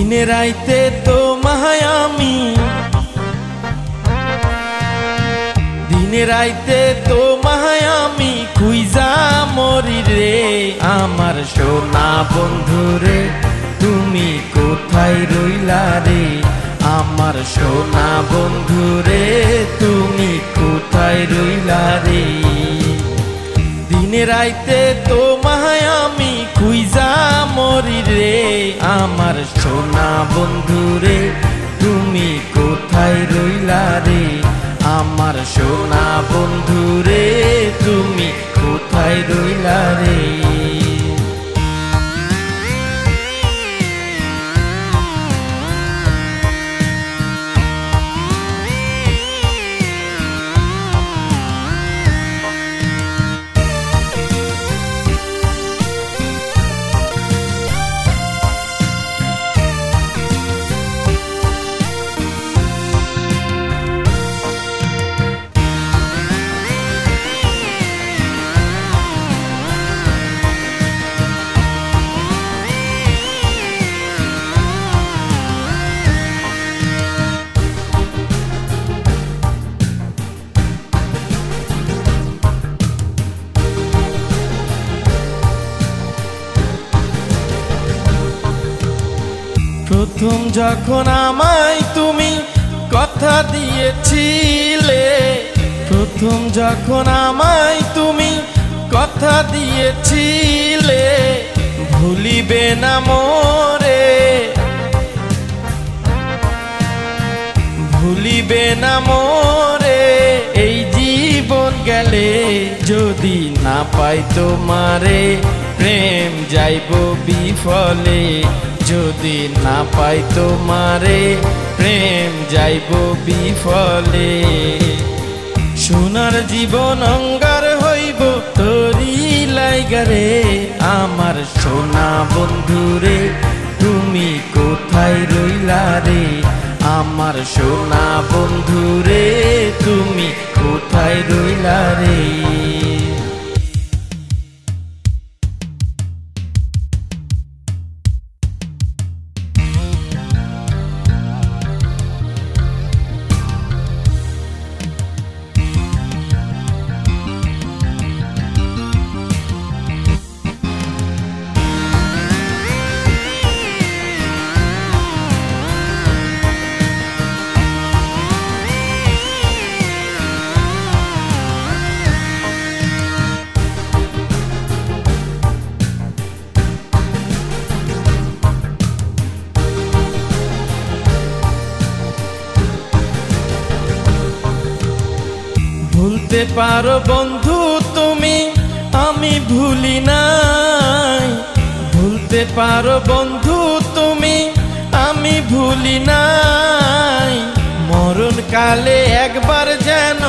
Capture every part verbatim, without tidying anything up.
দিনে রাইতে তোমায় আমি দিনে রাইতে তোমায় আমি খুইজা মরি রে। আমার সোনা বন্ধু রে তুমি কোথায় রইলা রে? আমার সোনা বন্ধু রে তুমি কোথায় রইলা রে? দিনে রাইতে তোমায় আমি খুইজা মরি রে। আমার সোনা বন্ধু রে তুমি কোথায় রইলা রে? আমার সোনা বন্ধু রে তুমি কোথায় রইলা রে? প্রথম যখন আমায় তুমি কথা দিয়েছিলে, প্রথম যখন আমায় তুমি কথা দিয়েছিলে, ভুলিবে না মোরে, ভুলিবে না মোরে এই জীবন গেলে। যদি না পাই তোমারে প্রেম যাইব বিফলে, যদি না পাই তোমারে প্রেম যাইব বিফলে। সোনার জীবন অঙ্গার হইব তোরি লাইগারে। আমার সোনা বন্ধু রে তুমি কোথায় রইলা রে? আমার সোনা বন্ধু রে তুমি কোথায় রইলা রে? ভুলতে পারো বন্ধু তুমি আমি ভুলি নাই, ভুলতে পারো বন্ধু তুমি আমি ভুলি নাই। মরণ কালে একবার যেন,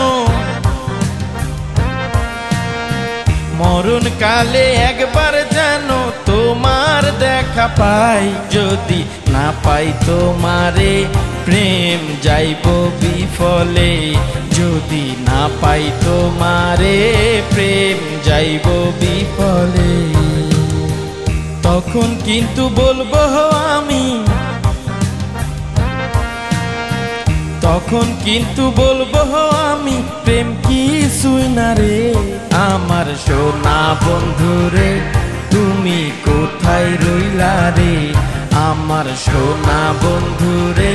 মরণ কালে একবার যেন তোমার দেখা পাই। যদি না পাই তোমারে প্রেম যাইব বিফলে, যদি না পাই তোমারে প্রেম যাইব বিফলে। তখন কিন্তু বলবো আমি, তখন কিন্তু বলবো আমি প্রেম কিছুই না রে। আমার সোনা বন্ধু রে তুমি কোথায় রইলা রে? আমার সোনা বন্ধু রে